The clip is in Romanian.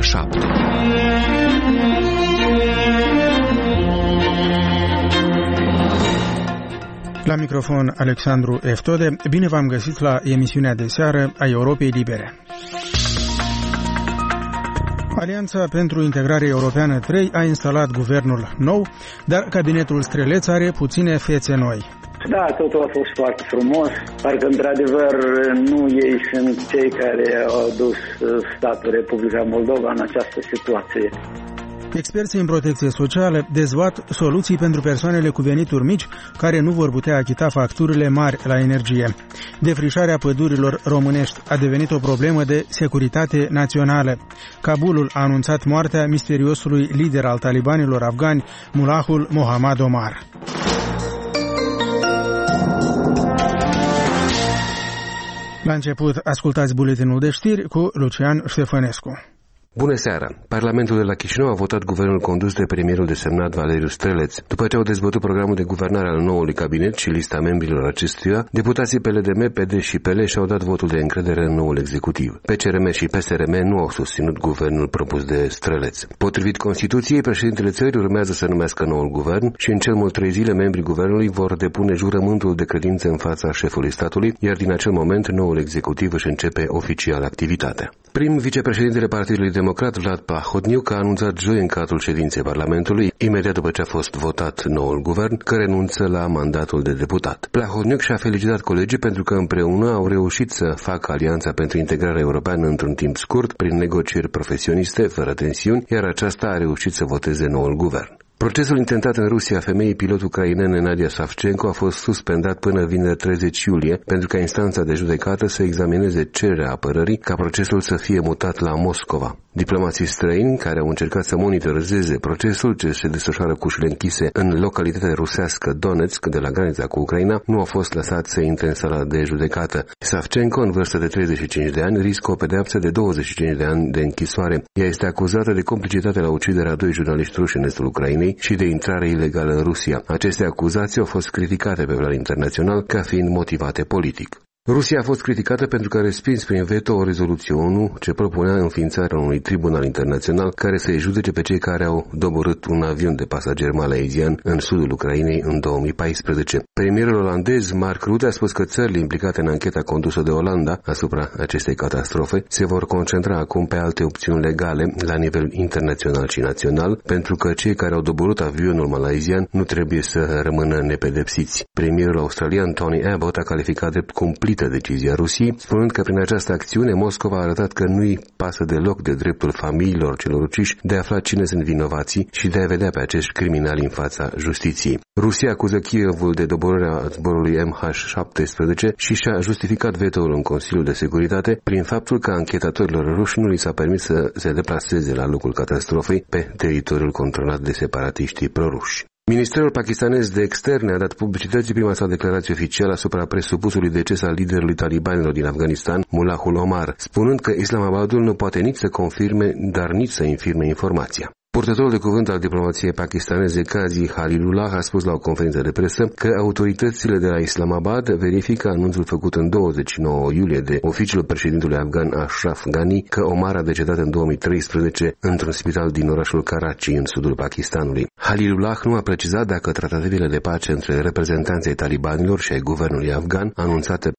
7. La microfon Alexandru Eftode, bine v-am găsit la emisiunea de seară a Europei Libere. Alianța pentru Integrare Europeană 3 a instalat guvernul nou, dar cabinetul Streleț are puține fețe noi. Da, totul a fost foarte frumos, parcă într-adevăr nu ei sunt cei care au dus statul Republica Moldova în această situație. Experții în protecție socială dezbat soluții pentru persoanele cu venituri mici care nu vor putea achita facturile mari la energie. Defrișarea pădurilor românești a devenit o problemă de securitate națională. Kabulul a anunțat moartea misteriosului lider al talibanilor afgani, Mullahul Mohammad Omar. La început, ascultați buletinul de știri cu Lucian Ștefănescu. Bună seara! Parlamentul de la Chișinău a votat guvernul condus de premierul desemnat Valeriu Streleț. După ce au dezbătut programul de guvernare al noului cabinet și lista membrilor acestuia, deputații PLDM, PD și PL și-au dat votul de încredere în noul executiv. PCRM și PSRM nu au susținut guvernul propus de Streleț. Potrivit Constituției, președintele țării urmează să numească noul guvern și în cel mult 3 zile membrii guvernului vor depune jurământul de credință în fața șefului statului, iar din acel moment noul executiv își începe oficial activitatea. Prim vicepreședintele Partidului Democrat Vlad Plahotniuc a anunțat joi în cadrul ședinței Parlamentului, imediat după ce a fost votat noul guvern, că renunță la mandatul de deputat. Plahotniuc și-a felicitat colegii pentru că împreună au reușit să facă Alianța pentru Integrare Europeană într-un timp scurt, prin negocieri profesioniste, fără tensiuni, iar aceasta a reușit să voteze noul guvern. Procesul intentat în Rusia femeii pilot ucrainene Nadia Savchenko a fost suspendat până vineri 30 iulie pentru ca instanța de judecată să examineze cererea apărării ca procesul să fie mutat la Moscova. Diplomații străini care au încercat să monitorizeze procesul ce se desfășoară cu ușile închise în localitatea rusească Donetsk de la granița cu Ucraina nu au fost lăsați să intre în sala de judecată. Savchenko, în vârstă de 35 de ani, riscă o pedeapsă de 25 de ani de închisoare. Ea este acuzată de complicitate la uciderea a 2 jurnaliști ruși în estul Ucrainei și de intrare ilegală în Rusia. Aceste acuzații au fost criticate pe plan internațional ca fiind motivate politic. Rusia a fost criticată pentru că a respins prin veto o rezoluție ONU ce propunea înființarea unui tribunal internațional care să-i judece pe cei care au doborât un avion de pasageri malaysian în sudul Ucrainei în 2014. Premierul olandez Mark Rutte a spus că țările implicate în ancheta condusă de Olanda asupra acestei catastrofe se vor concentra acum pe alte opțiuni legale la nivel internațional și național, pentru că cei care au doborât avionul malaysian nu trebuie să rămână nepedepsiți. Premierul australian Tony Abbott a calificat drept cumplit decizia Rusiei, spunând că prin această acțiune Moscova a arătat că nu-i pasă deloc de dreptul familiilor celor uciși de a afla cine sunt vinovații și de a vedea pe acești criminali în fața justiției. Rusia acuză Kievul de doborârea zborului MH17 și și-a justificat veto-ul în Consiliul de Securitate prin faptul că anchetatorilor ruși nu li s-a permis să se deplaseze la locul catastrofei pe teritoriul controlat de separatiștii proruși. Ministerul pakistanez de externe a dat publicității prima sa declarație oficială asupra presupusului deces al liderului talibanilor din Afganistan, Mullahul Omar, spunând că Islamabadul nu poate nici să confirme, dar nici să infirme informația. Purtătorul de cuvânt al diplomației pakistaneze Qazi Khalilullah a spus la o conferință de presă că autoritățile de la Islamabad verifică anunțul făcut în 29 iulie de oficiul președintelui afgan Ashraf Ghani că Omar a decedat în 2013 într-un spital din orașul Karachi în sudul Pakistanului. Khalilullah nu a precizat dacă tratativele de pace între reprezentanții talibanilor și ai guvernului afgan anunțate